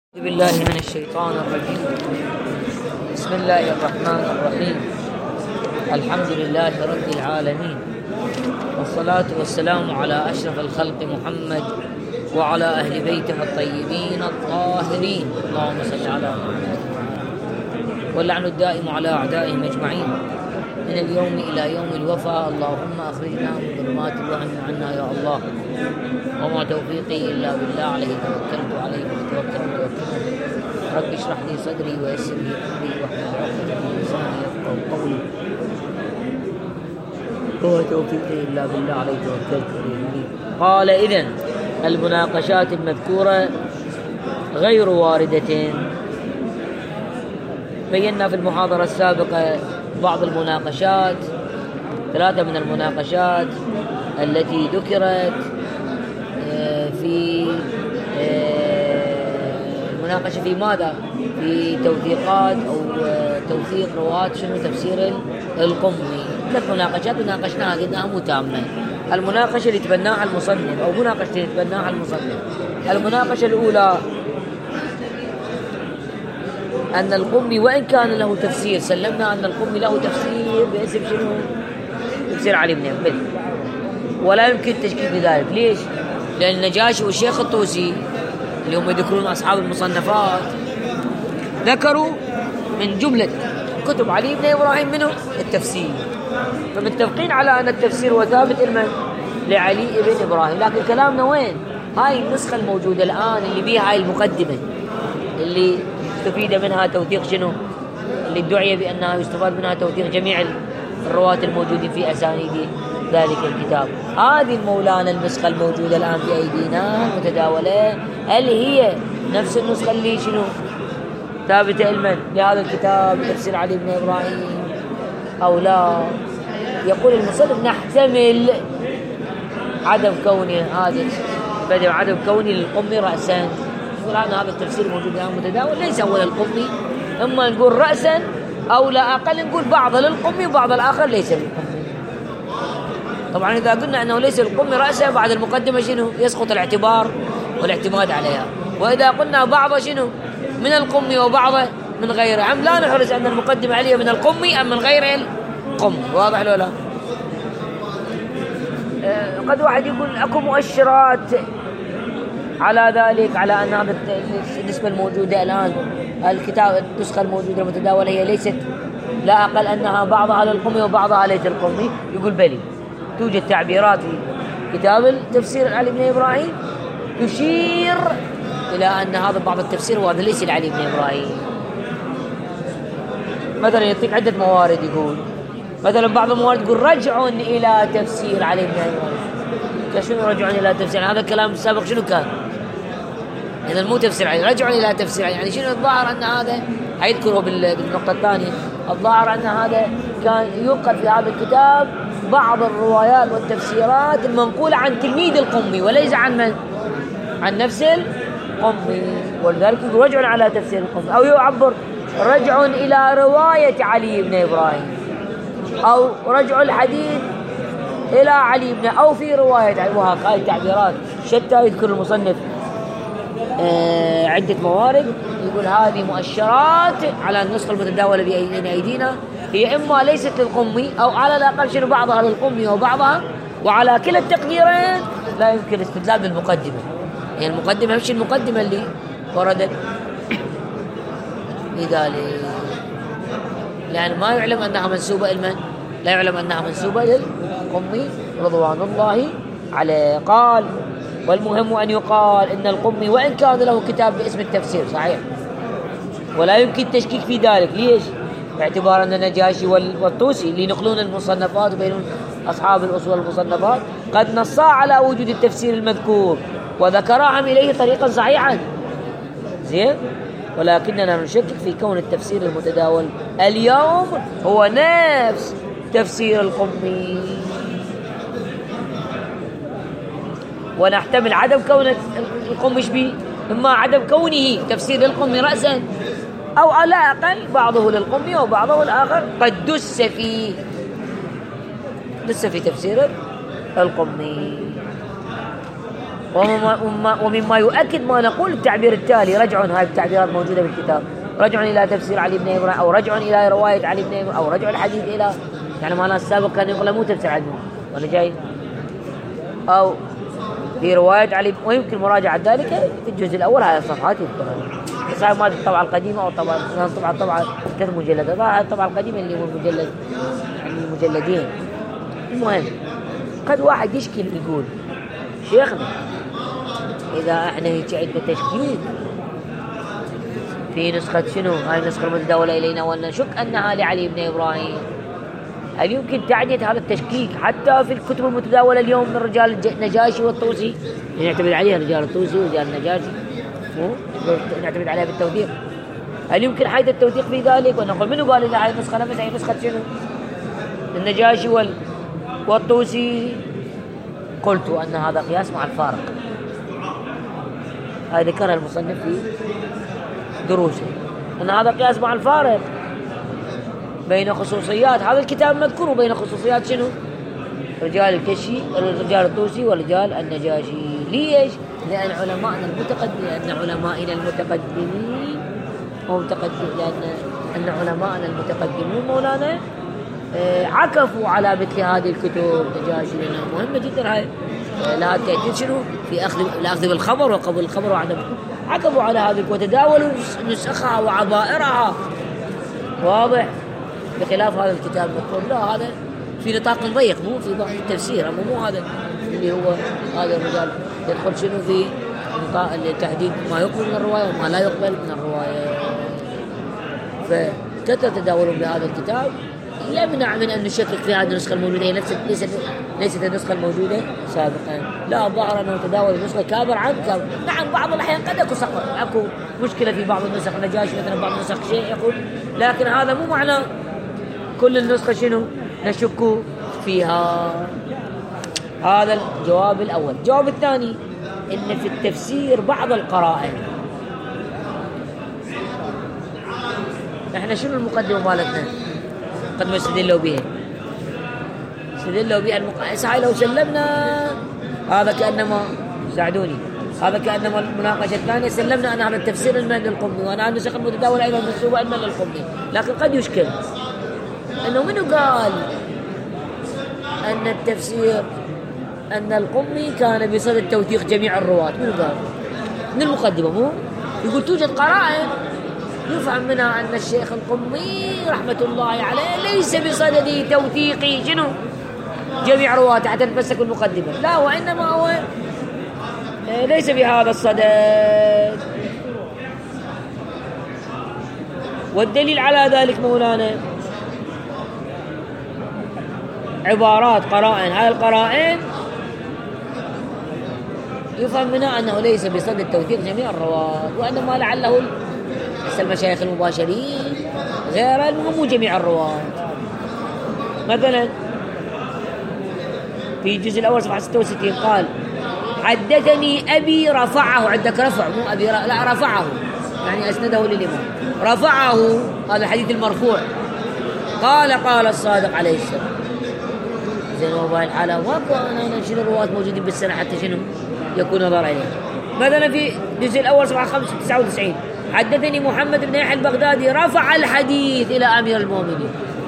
أعوذ بالله من الشيطان الرجيم. بسم الله الرحمن الرحيم. الحمد لله رب العالمين، والصلاة والسلام على أشرف الخلق محمد وعلى أهل بيته الطيبين الطاهرين. اللهم صل على محمد، واللعن الدائم على أعدائهم أجمعين من اليوم إلى يوم الوفاء. اللهم أخرجنا من ظلمات الوهم عنا يا الله، وما توفيقي إلا بالله، عليه توكلت وعليه توكلت. رب اشرح لي صدري ويسر لي أمري واحلل عقدة من لساني يفقهوا قولي، وما توفيقي إلا بالله، عليه توكلت وإليه. قال: إذن المناقشات المذكورة غير واردة. بينا في المحاضرة السابقة بعض المناقشات، 3 من المناقشات التي ذكرت في المناقشة في ماذا؟ في توثيقات أو توثيق رواة شنو تفسير القمي. 3 مناقشات ناقشناها قلناها متامة. المناقشة اللي تبناها المصنف أو مناقشة اللي تبناها المصنف، المناقشة الأولى أن القمي وإن كان له تفسير، سلمنا أن القمي له تفسير باسم شنو؟ تفسير علي بن أبي، ولا يمكن التشكيك بذلك. ليش؟ لأن النجاشي والشيخ الطوسي اللي هم يذكرون أصحاب المصنفات ذكروا من جملة كتب علي بن إبراهيم منه التفسير، فمتفقين على أن التفسير هو ثابت لعلي بن إبراهيم. لكن كلامنا وين؟ هاي النسخة الموجودة الآن اللي بيها هاي المقدمة اللي استفيد منها توثيق شنو؟ اللي ادعي بأنها يستفاد منها توثيق جميع الرواة الموجودين في أسانيد ذلك الكتاب. هذه المولانا النسخة الموجودة الآن في أيدينا المتداولة، هل هي نفس النسخة اللي شنو؟ ثابتة علما لهذا الكتاب تفسير علي بن إبراهيم أو لا؟ يقول المصنف: نحتمل عدم كونه عدم كونه للقمي رأسا. يقول هذا التفسير موجود الآن متداول ليس هو للقمي، إما نقول رأسا أو لا أقل نقول بعض للقمي وبعض الآخر ليس للقمي. طبعا إذا قلنا أنه ليس للقمي رأسا بعد المقدمة شنو؟ يسقط الاعتبار والاعتماد عليها. وإذا قلنا بعض شنو؟ من القمي وبعض من غيره، أم لا نحرز أن المقدمة عليه من القمي أم من غير القمي؟ واضح ولا لا؟ قد واحد يقول أكو مؤشرات على ذلك، على أن هذا النسبة الموجودة الآن الكتاب النسخة الموجودة المتداولة هي ليست لا أقل أنها بعضها للقمي وبعضها ليس القمي. يقول بلي توجد تعبيرات في كتاب التفسير علي بن إبراهيم تشير إلى أن هذا بعض التفسير وهذا ليس لعلي بن إبراهيم. مثلا يعطيك عدة موارد، يقول مثلا بعض الموارد يقول رجع إلى تفسير علي بن إبراهيم. شنو رجع إلى تفسير؟ هذا الكلام السابق شنو كان؟ إذا مو تفسير علي، رجع إلى تفسير علي. يعني شنو الظاهر أن هذا هيذكره بالنقطة الثانية. الظاهر أن هذا كان ينقل في هذا الكتاب بعض الروايات والتفسيرات المنقولة عن تلميذ القمي وليس عن من؟ عن نفس القمي. ولذلك يقول رجع على تفسير القمي، أو يعبر رجع إلى رواية علي بن إبراهيم، أو رجع الحديث إلى علي بن، أو في رواية علي. وهكذا تعبيرات شتى يذكر المصنف عدة موارد. يقول هذه مؤشرات على النسخة المتداولة بين أيدينا هي إما ليست للقمي أو على الأقل شنو بعضها للقمي وبعضها، وعلى كلا التقديرين لا يمكن استدلال بالمقدمة. هي يعني المقدمة مش المقدمة اللي وردت لذلك، لأن ما يعلم أنها منسوبة لمن؟ لا يعلم أنها منسوبة للقمي رضوان الله عليه. قال: والمهم أن يقال إن القمي وإن كان له كتاب باسم التفسير صحيح، ولا يمكن التشكيك في ذلك. ليش؟ باعتبار أن النجاشي والطوسي اللي ينقلون المصنفات وبينون أصحاب الأصول المصنفات قد نصا على وجود التفسير المذكور وذكراهم إليه طريقا صحيحا. زين؟ ولكننا نشكك في كون التفسير المتداول اليوم هو نفس تفسير القمي، ونحتمل عدم كون القمي شبيه، إما عدم كونه تفسير القمي رأسا، أو على أقل بعضه للقمي وبعضه الآخر قد دس في تفسير القمي. ومما يؤكد ما نقول التعبير التالي: رجع، هاي التعبيرات موجودة بالكتاب، رجع إلى تفسير علي بن إبراهيم، أو رجع إلى رواية علي بن إبراهيم، أو رجع الحديث إلى، يعني ما ناس السابق كان يقول مو تفسير علي وأنا جاي، أو في رواية علي، ويمكن مراجعة ذلك في الجزء الأول على الصفحات يذكرها. صحيح ما الطبعة القديمة أو طبعا 3 مجلدات، الطبعة القديمة اللي هو المجلد، يعني المجلدين. المهم قد واحد يشكل يقول: شيخنا إذا احنا هيك عندنا تشكيك في نسخة شنو؟ هاي النسخة المتداولة إلينا ونشك أنها لعلي بن إبراهيم، هل يمكن تعدية هذا التشكيك حتى في الكتب المتداولة اليوم من رجال النجاشي والطوسي؟ نعتمد عليها رجال الطوسي ورجال النجاشي، نعتمد عليها بالتوثيق. هل يمكن حيث التوثيق في ذلك؟ ونقول منو قال إذا هاي النسخة نفسها هي نسخة شنو؟ النجاشي والطوسي؟ قلت أن هذا قياس مع الفارق. هذا ذكرها المصنف في دروسه، أن هذا قياس مع الفارق بين خصوصيات هذا الكتاب المذكور وبين خصوصيات شنو؟ رجال الكشي، رجال الطوسي ورجال النجاشي. ليش؟ لأن علمائنا المتقدمين لأن علمائنا المتقدمين مولانا عكفوا على مثل هذه الكتب النجاشي، لأنها مهمة جدا. هاي لها تأثير شنو؟ في الأخذ بالخبر وقبول الخبر وعدم. عكفوا على هذه وتداولوا نسخها وعبائرها، واضح؟ بخلاف هذا الكتاب المذكور، لا هذا في نطاق ضيق، مو في ضغط التفسير، أما مو هذا اللي هو هذا الرجال يدخل شنو في نطاق التحديد ما يقبل من الرواية وما لا يقبل من الرواية. فكثر تداولهم بهذا الكتاب يمنع من أن نشكك في هذه النسخة الموجودة، هي ليست النسخة الموجودة سابقا. لا، ظهر أنه تداول النسخة كابر عن كابر. نعم بعض الأحيان قد أكو مشكلة في بعض النسخ، النجاشي مثلا بعض النسخ شيء يقول، لكن هذا مو معنى كل النسخة شنو نشك فيها. هذا الجواب الأول. الجواب الثاني: إن في التفسير بعض القرائن. نحن شنو المقدمة مالتنا؟ قد ما استدلوا بها هاي لو سلمنا هذا كأنما ساعدوني، هذا كأنما المناقشة الثانية سلمنا أن هذا التفسير المعنى للقمي وأنا عندي نسخ المتداولة أيضا منسوبة المعنى للقمي. لكن قد يشكل أنه منو قال أن التفسير أن القمي كان بصدد توثيق جميع الرواة؟ منو قال؟ من المقدمة مو يقول توجد قرائن يفهم منها أن الشيخ القمي رحمة الله عليه ليس بصدد توثيق شنو جميع رواة حتى نتمسك المقدمة، لا، وإنما هو ليس بهذا الصدد. والدليل على ذلك مولانا عبارات قرائن، هاي القرائن يفهم منها أنه ليس بصدد توثيق جميع الرواة، وإنما لعله المشايخ المباشرين غير المهم جميع الرواة. مثلا في الجزء الأول صفحة 66 قال: حدثني أبي رفعه. عندك رفع، مو أبي لا، رفعه يعني أسنده للإمام، رفعه، هذا الحديث المرفوع. قال الصادق عليه السلام. زين وبهاي الحالة ماكو أنا شنو الرواة موجودين بالسنة حتى شنو يكون نظر إليه. مثلا في الجزء الأول صفحة 99 حدثني محمد بن يحيى البغدادي رفع الحديث إلى أمير المؤمنين.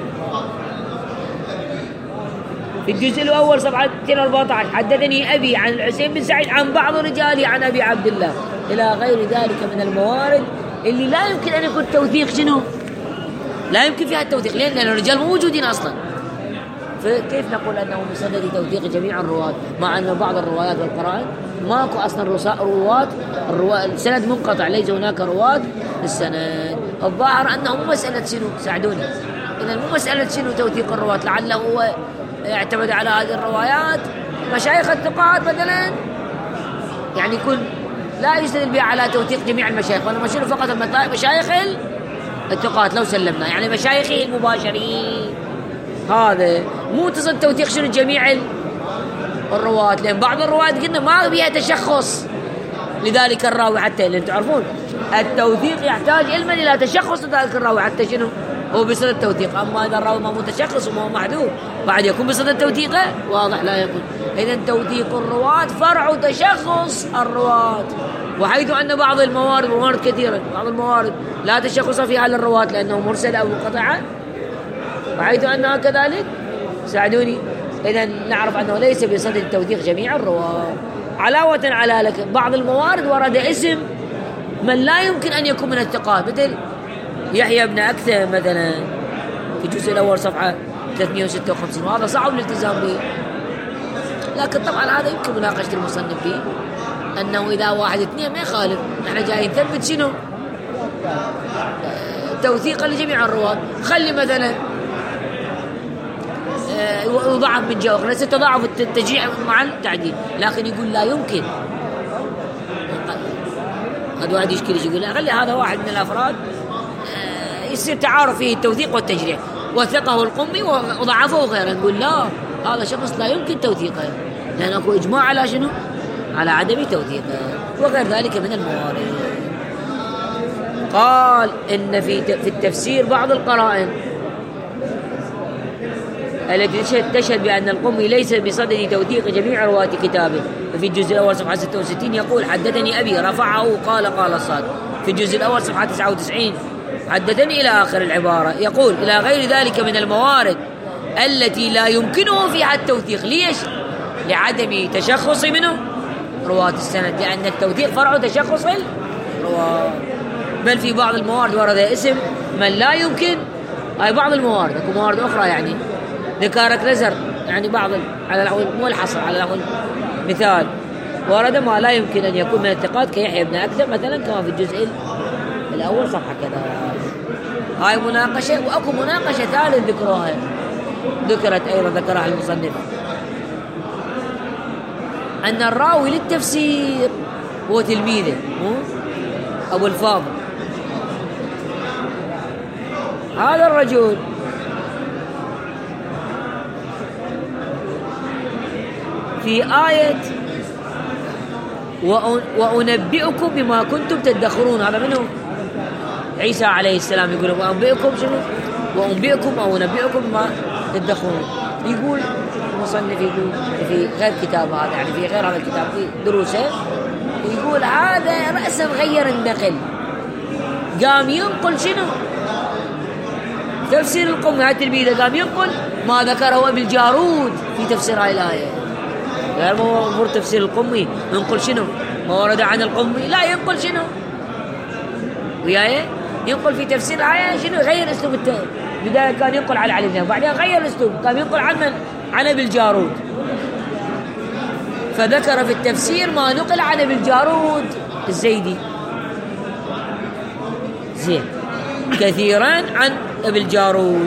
في الجزء الأول صفحة 214 حدثني أبي عن الحسين بن سعيد عن بعض رجاله عن أبي عبد الله، إلى غير ذلك من الموارد اللي لا يمكن أن يكون توثيق شنو؟ لا يمكن فيها التوثيق، لأن الرجال مو موجودين أصلا. فكيف نقول أنه بصدد توثيق جميع الرواة مع أن بعض الروايات والقرائن ماكو أصلا رواة السند منقطع، ليس هناك رواة للسند. الظاهر أنه مو مسألة شنو، ساعدوني، إذا مو مسألة شنو توثيق الرواة، لعله هو يعتمد على هذه الروايات مشايخ الثقات مثلا، يعني يكون لا يستدل بها على توثيق جميع المشايخ، ولا مشير فقط مشايخ الثقات لو سلمنا، يعني مشايخه المباشرين. هذا مو تصد توثيق شنو جميع الرواة، لأن بعض الرواة قلنا ما بيها تشخص لذلك الراوي، حتى اللي انتم تعرفون التوثيق يحتاج علما إلى تشخص لذلك الراوي حتى شنو هو بصدد التوثيق. أما إذا الراوي ما متشخص وما محذوف بعد يكون بصدد التوثيق واضح لا يكون. إذن توثيق الرواة فرع تشخص الرواة، وحيث أن بعض الموارد كثيرة، بعض الموارد لا تشخص فيها للرواة لأنه مرسل أو منقطع، وحيث أنها كذلك ساعدوني. إذن نعرف أنه ليس بصدد التوثيق جميع الرواة. علاوة على لك بعض الموارد ورد اسم من لا يمكن أن يكون من الثقات، مثل يحيى بن أكثر مثلا في الجزء الأول صفحة 356، وهذا صعب الالتزام به. لكن طبعا هذا يمكن مناقشة المصنف فيه، أنه إذا 1 2 ما يخالف. نحن جايين نثبت شنو؟ توثيقا لجميع الرواة. خلي مثلا يضعف من جوهر، ليس تضاعف التجريع مع التعديل، لكن يقول لا يمكن. هذا واحد يشكل يقول لا، خلي هذا واحد من الأفراد يصير تعارف فيه التوثيق والتجريع، وثقه القمي وضعفه غيره. نقول لا، هذا شخص لا يمكن توثيقه، لأن أكو إجماع على شنو؟ على عدم توثيقه، وغير ذلك من الموارد. قال إن في التفسير بعض القرائن التي تشهد بأن القمي ليس بصدد توثيق جميع رواة كتابه. في الجزء الأول صفحة 66 يقول حدثني أبي رفعه قال الصادق. في الجزء الأول صفحة 99 حدثني إلى آخر العبارة. يقول إلى غير ذلك من الموارد التي لا يمكنه فيها التوثيق. ليش؟ لعدم تشخص منه رواة السند، لأن التوثيق فرع تشخص الرواة. بل في بعض الموارد ورد اسم من لا يمكن، أي بعض الموارد، أكو موارد أخرى يعني ذكرك نزر، يعني بعض على الأول مو الحصر، على الأول مثال ورد ما لا يمكن أن يكون من الثقات كيحيى بن أكثر مثلا، كما في الجزء الأول صفحة كذا. هاي مناقشة. وأكو مناقشة ثالث ذكرت أيضا ذكرها المصنف، أن الراوي للتفسير هو تلميذه أبو الفاضل. هذا الرجل في آية وأنبئكم بما كنتم تدخرون، هذا منه عيسى عليه السلام يقول وأنبئكم شنو؟ وأنبئكم أو أنبئكم بما تدخرون. يقول المصنف يقول في غير كتاب هذا، يعني في غير هذا الكتاب في دروسه، ويقول هذا رأسا غير النقل، قام ينقل شنو؟ تفسير القمي. هاي تلميذه قام ينقل ما ذكره ابن الجارود في تفسير هاي الآية. غير ما تفسير القمي ينقل شنو؟ ما ورد عن القمي لا ينقل شنو؟ وياي ينقل في تفسير الآية شنو؟ غير اسلوب بداية كان ينقل على علي بن، بعدين غير الاسلوب كان ينقل عن من؟ عن ابن الجارود. فذكر في التفسير ما نقل عن ابن الجارود الزيدي زين كثيرا عن ابن الجارود.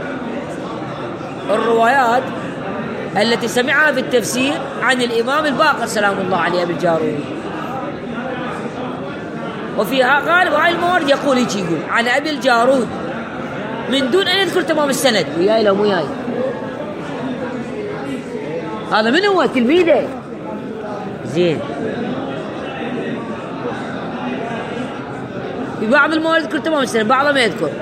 الروايات التي سمعها في التفسير عن الإمام الباقر سلام الله عليه ابن الجارود، وفيها غالب هاي الموارد يقول هيك، يقول عن ابي الجارود من دون أن يذكر تمام السند. وياي لو مو وياي، هذا من هو؟ تلميذه زين. في بعض الموارد يذكر تمام السند، بعضها ما يذكر.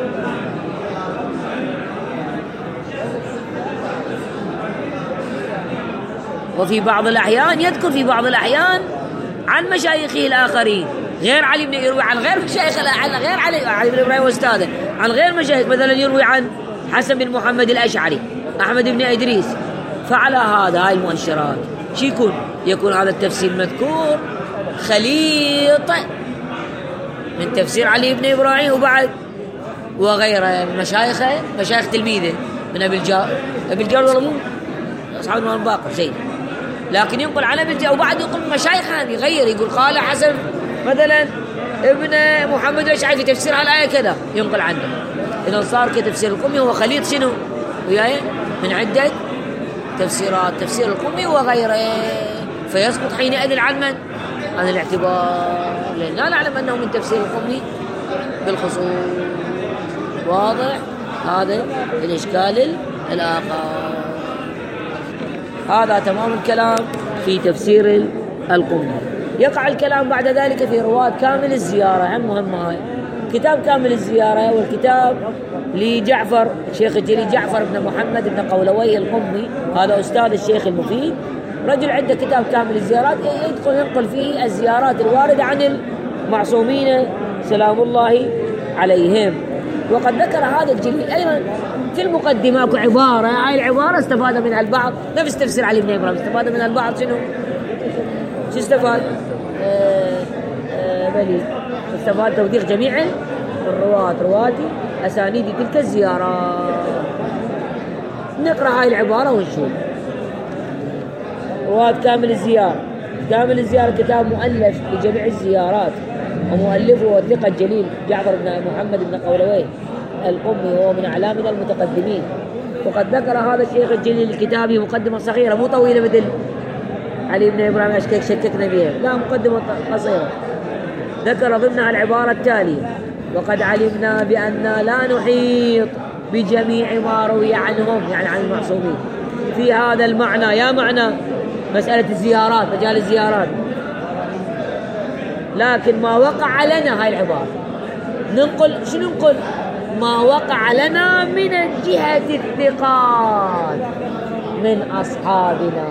وفي بعض الأحيان يذكر في بعض الأحيان عن مشايخه الآخرين، غير علي بن يروي عن غير مشايخ، عن غير علي بن إبراهيم واستاذه، عن غير مشايخ، مثلا يروي عن حسن بن محمد الأشعري، أحمد بن إدريس. فعلى هذا هاي المؤشرات شو يكون هذا التفسير مذكور خليط من تفسير علي بن إبراهيم وبعد وغيره مشايخ تلميذه من أبي الجار ولا مو أصحاب الإمام الباقر زين، لكن ينقل عن أبي الجار وبعد ينقل مشايخ يغير، يقول قال حسن مثلا ابن محمد الأشعري في تفسير على الآية كذا ينقل عنه. إذا صار كتفسير القمي هو خليط شنو وياي من عدة تفسيرات، تفسير القمي وغيره، فيسقط حينئذ عن من؟ عن الاعتبار، لأن لا نعلم أنه من تفسير القمي بالخصوص. واضح هذا الإشكال الآخر. هذا تمام الكلام في تفسير القمي. يقع الكلام بعد ذلك في رواة كامل الزيارة، هم مهمة هاي كتاب كامل الزيارة والكتاب لجعفر الشيخ الجليل جعفر بن محمد بن قولويه القمي، هذا أستاذ الشيخ المفيد، رجل عنده كتاب كامل الزيارات ينقل فيه الزيارات الواردة عن المعصومين سلام الله عليهم. وقد ذكر هذا الجليل أيضا في المقدمة عبارة، هاي العبارة استفاد منها البعض، نفس تفسير علي بن إبراهيم استفاد منها البعض. شنو استفاد؟ بلي استفاد توثيق جميع الرواة أسانيد تلك الزيارات. نقرأ هاي العبارة ونشوف. رواة كامل الزيارة. كامل الزيارة كتاب مؤلف لجميع الزيارات، ومؤلفه والثقة الجليل جعفر بن محمد بن قولويه القمي، وهو من أعلامنا المتقدمين. وقد ذكر هذا الشيخ الجليل الكتابي مقدمة صغيرة مو طويلة مثل علي بن إبراهيم شككنا بها، لا مقدمة قصيرة. ذكر ضمنها العبارة التالية: وقد علمنا بأننا لا نحيط بجميع ما روي عنهم، يعني عن المعصومين، في هذا المعنى، يا معنى مسألة الزيارات، مجال الزيارات، لكن ما وقع لنا، هاي العبارة ننقل، شنو ننقل؟ ما وقع لنا من جهة الثقات من أصحابنا،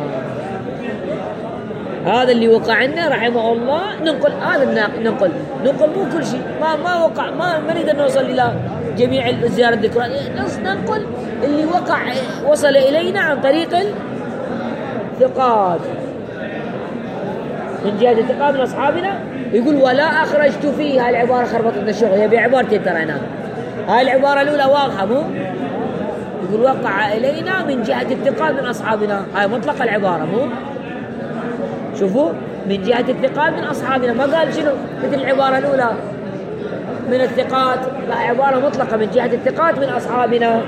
هذا اللي وقع لنا رحمه الله ننقل، هذا ننقل مو كل شيء، ما وقع، ما نقدر نوصل إلى جميع الزيارة الذكرى، ننقل اللي وقع وصل إلينا عن طريق الثقات من جهة الثقات من أصحابنا. يقول: ولا أخرجت فيه، هاي العبارة خربطت لنا الشغل، هي بعبارتين ترى هنا، هاي العبارة الأولى واضحة مو؟ يقول: وقع إلينا من جهة الثقات من أصحابنا، هاي مطلق العبارة مو؟ شوفوا، من جهة الثقات من أصحابنا، ما قال شنو مثل العبارة الأولى من الثقات، لا، عبارة مطلقة من جهة الثقات من أصحابنا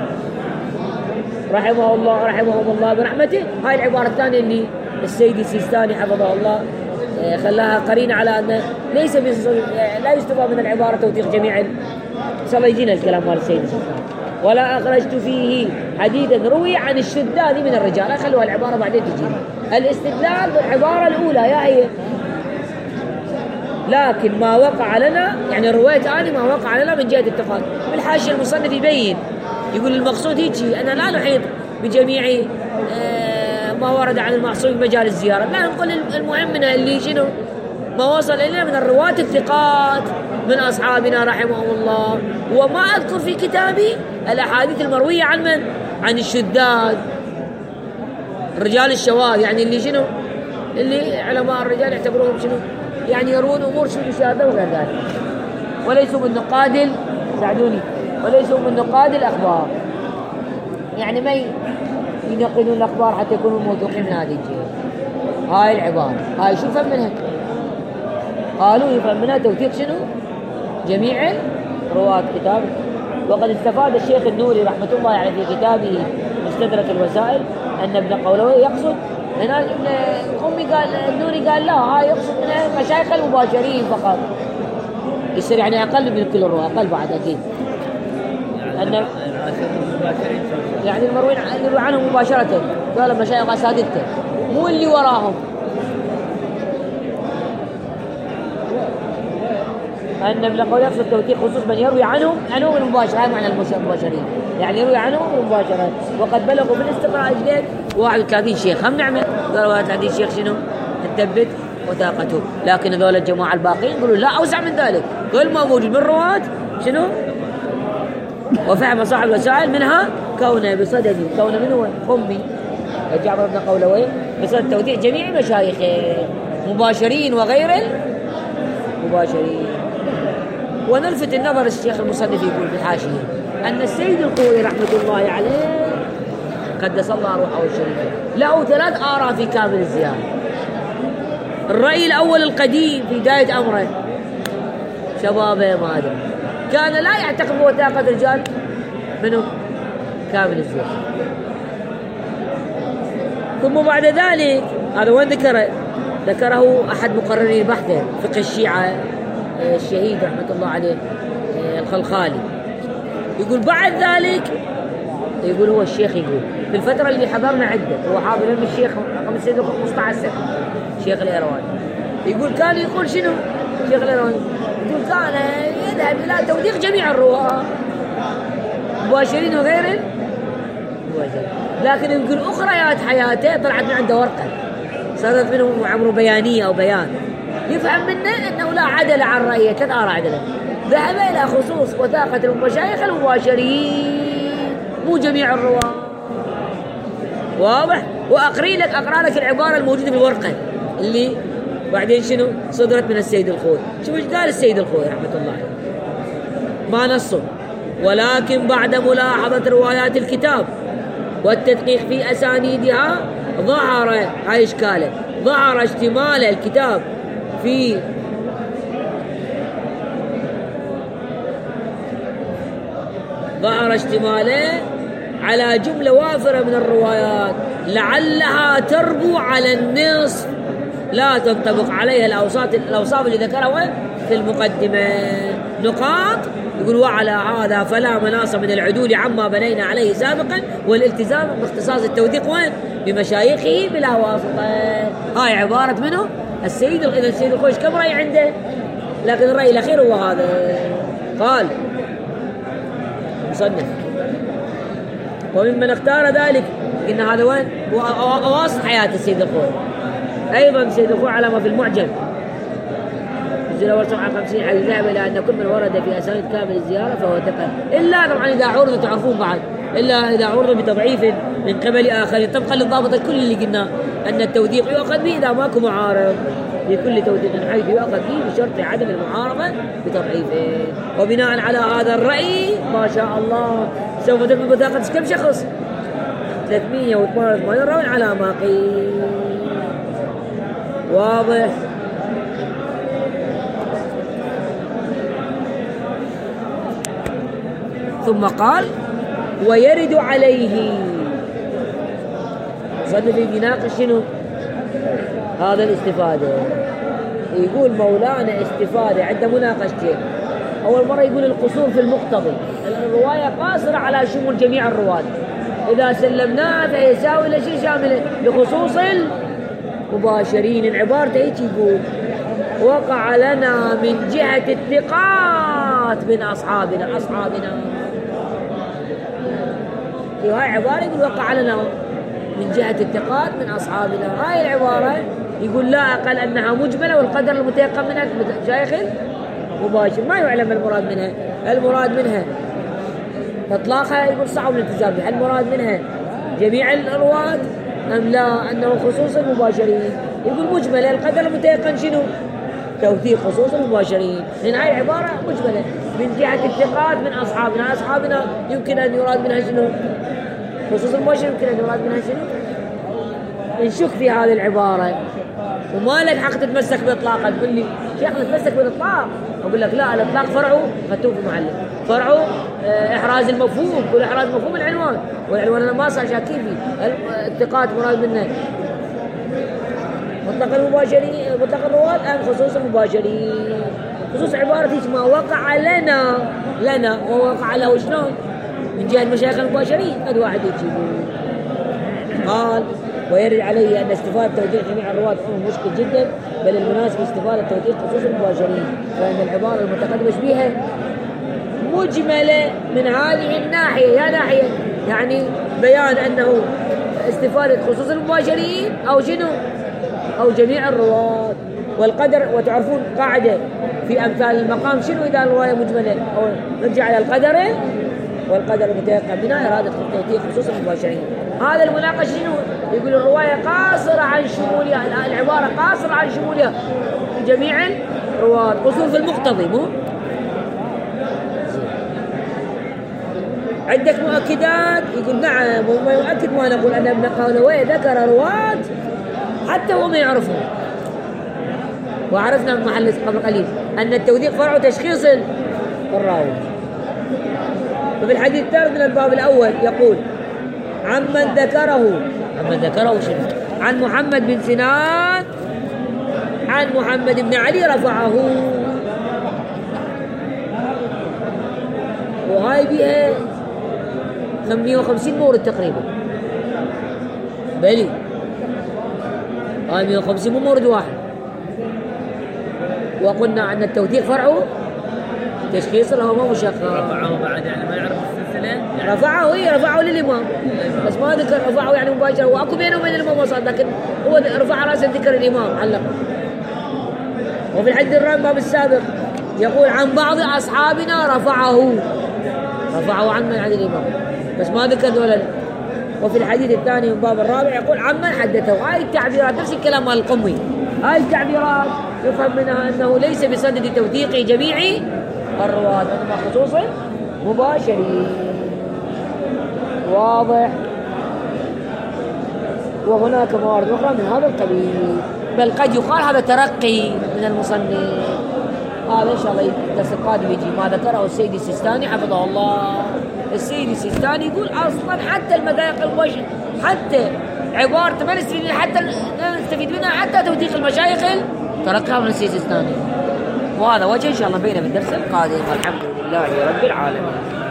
رحمهم الله برحمته. هاي العبارة الثانية اللي السيد السيستاني حفظه الله خلاها قرينة على أن ليس لا يستفاد من العبارة توثيق جميع صلى يجينا الكلام مال السيد السيستاني. ولا أخرجت فيه حديثا روي عن الشداد من الرجال، خلوها العبارة بعدين تجينا الاستدلال بالعبارة الأولى يا هي، لكن ما وقع لنا، يعني الرواية آني ما وقع لنا من جهة الثقات. بالحاشية المصنف يبين، يقول المقصود هيك أنا لا نحيط بجميع ما ورد عن المعصوم بمجال الزيارة، لا نقول المهم منها اللي شنو ما وصل إلينا من الرواة الثقات من أصحابنا رحمهم الله. وما أذكر في كتابي الأحاديث المروية عن من؟ عن الشداد رجال الشواذ، يعني اللي شنو اللي علماء الرجال يعتبروهم شنو يعني يروون أمور شنو شاذة وغير ذلك، وليسوا من نقاد ساعدوني وليسوا من نقاد الأخبار، يعني ما ينقلون الأخبار حتى يكونوا موثوقين من هذه الجهة. هاي العبارة هاي شو يفهم منها؟ قالوا يفهم منها توثيق شنو جميع رواة كتاب. وقد استفاد الشيخ النوري رحمة الله عليه في كتابه مستدرك الوسائل أن ابن قولويه يقصد هنا القمي، قال النوري قال لا، هاي يقصد من مشايخ المباشرين فقط، يصير يعني أقل من كل الرواة، أقل بعد أكيد، أن يعني المروين اللي يروي عنهم مباشرة، قال مشايخ أساتذته مو اللي وراهم. أن ابن قولويه يقصد توثيق خصوص من يروي عنهم المباشرة، هذا معنى المباشرين، يعني يروي عنهم مباشرة. وقد بلغوا بالاستقراء جديد 31 شيخ، هم نعمة قالوا 31 شيخ شنو تثبت وثاقته، لكن هذول الجماعة الباقين يقولوا لا، أوسع من ذلك، كل ما موجود من رواة شنو وفهم صاحب الوسائل منها كونه بصدد، كونه من هو قمي جعفر بن قولويه بصدد توثيق جميع مشايخه مباشرين وغير المباشرين. ونلفت النظر الشيخ المصنف يقول بالحاشية أن السيد الخوئي رحمة الله عليه قدس الله روحه الشريفة له 3 آراء في كامل الزيارة. الرأي الأول القديم في بداية أمره شبابه ما أدري كان لا يعتقد بوثاقة رجال منهم كامل الزيارة، ثم بعد ذلك هذا وين ذكره أحد مقرري بحثه فقه الشيعة الشهيد رحمة الله عليه الخلخالي، يقول بعد ذلك يقول هو الشيخ يقول في الفترة اللي حضرنا عدة، هو حاضر من الشيخ رقم السيد 15 سنة الشيخ الإيرواني، يقول كان يقول شنو الشيخ الإيرواني؟ يقول كان يذهب يذهب إلى توثيق جميع الرواة مباشرين وغير مباشرين. لكن يمكن أخريات حياته طلعت من عنده ورقة صارت منه عمره بيانية أو بيان يفهم منه أنه لا عدل عن رأيه، 3 آراء عدلة. ذهب إلى خصوص وثاقة المشايخ المباشرين مو جميع الرواة. واضح؟ أقرأ لك العبارة الموجودة بالورقة اللي بعدين شنو صدرت من السيد الخوي. شوف ايش قال السيد الخوي رحمة الله عليه، ما نصه: ولكن بعد ملاحظة روايات الكتاب والتدقيق في أسانيدها ظهر، هاي إشكاله، ظهر اشتمال الكتاب في ظهر اشتماله على جملة وافرة من الروايات لعلها تربو على النصف لا تنطبق عليها الأوصاف اللي ذكرها في المقدمة. نقاط يقول: وعلى هذا فلا مناص من العدول عما بنينا عليه سابقا والالتزام باختصاص التوثيق بمشايخه بلا واسطة. هاي عبارة منه السيد. إذا السيد الخويش كم رأي عنده؟ لكن الرأي الأخير هو هذا. قال مصنف: وممن اختار ذلك إن هذا وين أواسط حياة السيد الخوي. أيضا السيد الخوي على ما في المعجم الجزء الأول 57 حيث ذهب إلى أن كل من ورد في أسانيد كامل الزيارة فهو ثقة، إلا طبعا إذا عرض، تعرفون بعد، إلا إذا عرض بتضعيف من قبل آخرين طبقا للضابط الكل اللي قلنا أن التوثيق يؤخذ به إذا ماكو معارض لكل توثيق حيث يؤخذ به بشرط عدم المعارضة بتضعيفه. وبناء على هذا الرأي ما شاء الله سوف تثبت بطاقة كم شخص؟ 388 راوي على ما قيل. واضح؟ ثم قال: ويرد عليه. صدق يناقش شنو هذا الاستفادة. يقول مولانا استفادة عند مناقشتين. أول مرة يقول القصور في المقتضي، الرواية قاصرة على شمول جميع الرواة، إذا سلمناها فيساوي لشيء شامل لخصوص المباشرين. عبارته هيك يقول: وقع لنا من جهة الثقات من أصحابنا. في هاي عبارة يقول وقع لنا من جهة الثقات من أصحابنا. هاي العبارة يقول لا أقل أنها مجملة والقدر المتيقن منها شيخ مباشر، ما يعلم المراد منها. المراد منها إطلاقها يقول صعب الالتزام بها. المراد منها جميع الرواة أم لا أنه خصوص المباشرين؟ يقول مجملة القدر المتيقن شنو؟ توثيق خصوص المباشرين. من هاي العبارة مجملة من جهة الثقات من أصحابنا يمكن أن يراد منها شنو؟ خصوص المباشرين يمكن أن يراد منها شنو؟ نشك في هذه العبارة وما لك حق تتمسك بإطلاقها. تقول لي شيخ نتمسك بالإطلاق، أقول لك لا، الإطلاق فرعه خدتوه في معلم، فرعه إحراز المفهوم، كل إحراز مفهوم العنوان، والعنوان أنا ما صار شاكين فيه. الثقات مراد منه مطلق المباشرين، مطلق الرواة أم خصوص المباشرين؟ خصوص عبارة ما وقع لنا ووقع له شلون؟ من جهة المشايخ المباشرين. قد واحد يجيبه. قال: ويرد عليه أن استفادة توثيق جميع الرواة أمر مشكل جدا، بل المناسب استفادة توثيق خصوص المباشرين، فإن العبارة المتقدمة بها مجملة من هذه الناحية. يا ناحية يعني بيان أنه استفادة خصوص المباشرين أو شنو؟ أو جميع الرواة. والقدر، وتعرفون قاعدة في أمثال المقام شنو إذا الرواية مجملة أو نرجع على القدر والقدر المتيقن بناء إرادة توثيق خصوص المباشرين. هذا المناقش شنو؟ يقول الرواية قاصرة عن شمولها، العبارة قاصرة عن شمولها في جميع الرواة، قصور في المقتضي. مو عندك مؤكدات؟ يقول نعم، وما يؤكد ما نقول أن ابن قولويه ذكر رواة حتى وهم يعرفون. وعرفنا من محل قبل قليل أن التوثيق فرع تشخيص الراوي. وفي الحديث الثالث من الباب الأول يقول: عمن ذكره شنو؟ عن محمد بن سنان عن محمد بن علي رفعه. وهاي بها 150 مورد تقريبا. بلي هاي 150 مو مورد واحد. وقلنا أن التوثيق فرعه تشخيص له ما مشخص. رفعه بعد يعني ما يعرف السلسلة يعني. رفعه للإمام بس ما ذكر رفعه يعني مباشرة، واكو بينه وبين الإمام وسط، لكن هو رفع رأسا ذكر الإمام علق. وفي الحديث الرابع باب السابق يقول عن بعض أصحابنا رفعه عن الإمام بس ما ذكر ذولا. وفي الحديث الثاني من باب الرابع يقول عمن حدثه. هاي التعبيرات نفس الكلام مال القمي، هاي التعبيرات يفهم منها أنه ليس بصدد توثيق جميع الرواة، إنما خصوصا مباشرين. واضح؟ وهناك موارد أخرى من هذا القبيل، بل قد يقال هذا ترقي من المصنف. هذا إن شاء الله الدرس القادم يجي ما ذكره السيد السيستاني حفظه الله. السيد السيستاني يقول أصلا حتى المذايق المباشر، حتى عبارة ما نستفيد منها حتى توثيق المشايخ ترقها من السيد السيستاني. وهذا وجه إن شاء الله بينه في الدرس القادم. والحمد لله رب العالمين.